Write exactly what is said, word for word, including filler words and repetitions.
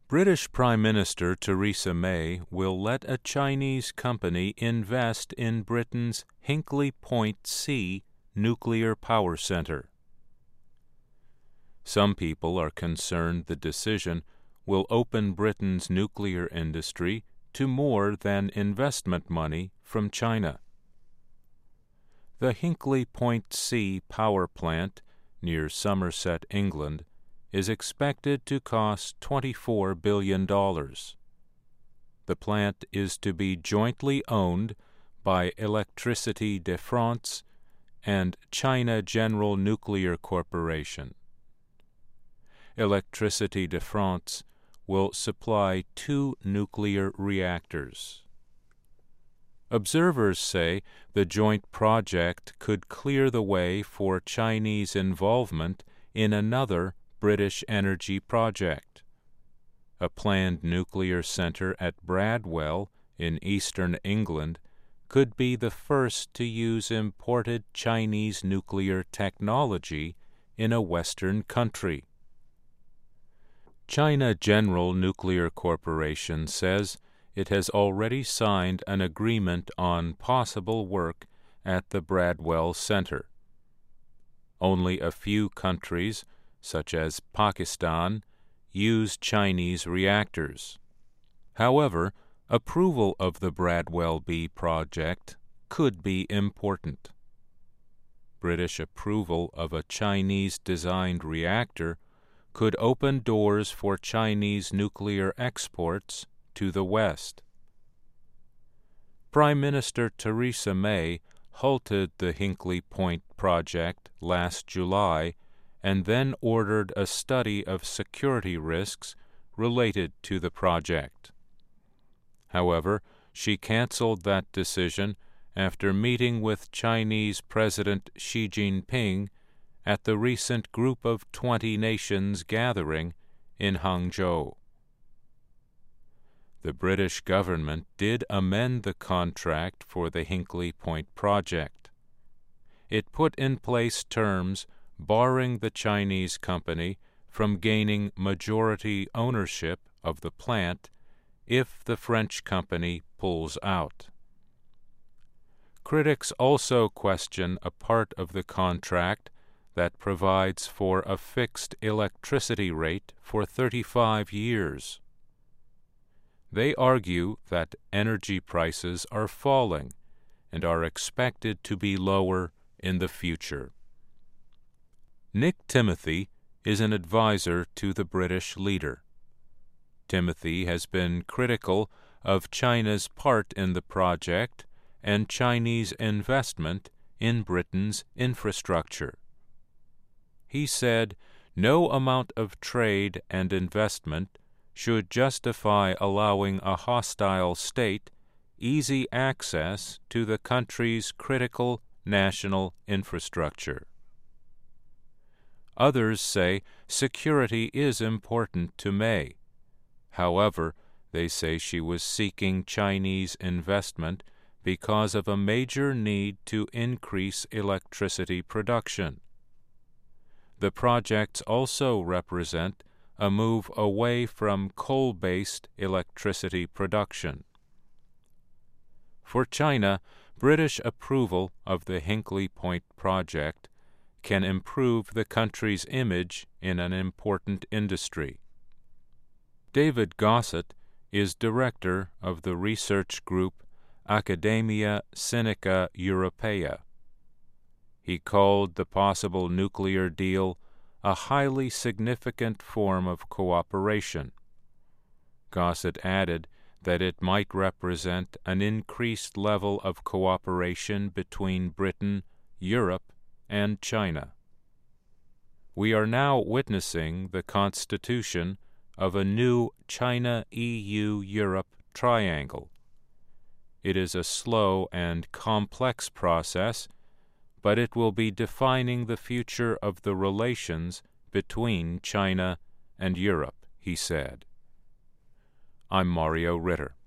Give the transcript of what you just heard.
British Prime Minister Theresa May will let a Chinese company invest in Britain's Hinkley Point C nuclear power center. Some people are concerned the decision will open Britain's nuclear industry to more than investment money from China. The Hinkley Point C power plant near Somerset, England, is expected to cost twenty-four billion dollars. The plant is to be jointly owned by Electricité de France and China General Nuclear Corporation. Electricité de France will supply two nuclear reactors. Observers say the joint project could clear the way for Chinese involvement in another British energy project. A planned nuclear center at Bradwell in eastern England could be the first to use imported Chinese nuclear technology in a Western country. China General Nuclear Corporation says it has already signed an agreement on possible work at the Bradwell Center. Only a few countries, such as Pakistan, use Chinese reactors. However, approval of the Bradwell B project could be important. British approval of a Chinese-designed reactor could open doors for Chinese nuclear exports to the West. Prime Minister Theresa May halted the Hinkley Point project last July and then ordered a study of security risks related to the project. However, she canceled that decision after meeting with Chinese President Xi Jinping at the recent Group of Twenty Nations gathering in Hangzhou. The British government did amend the contract for the Hinkley Point project. It put in place terms barring the Chinese company from gaining majority ownership of the plant if the French company pulls out. Critics also question a part of the contract that provides for a fixed electricity rate for thirty-five years. They argue that energy prices are falling and are expected to be lower in the future. Nick Timothy is an advisor to the British leader. Timothy has been critical of China's part in the project and Chinese investment in Britain's infrastructure. He said, "No amount of trade and investment should justify allowing a hostile state easy access to the country's critical national infrastructure." Others say security is important to May. However, they say she was seeking Chinese investment because of a major need to increase electricity production. The projects also represent a move away from coal-based electricity production. For China, British approval of the Hinkley Point project can improve the country's image in an important industry. David Gossett is director of the research group Academia Sinica Europaea. He called the possible nuclear deal a highly significant form of cooperation. Gossett added that it might represent an increased level of cooperation between Britain, Europe, and China. We are now witnessing the constitution of a new China-E U-Europe triangle. It is a slow and complex process, but it will be defining the future of the relations between China and Europe, he said. I'm Mario Ritter.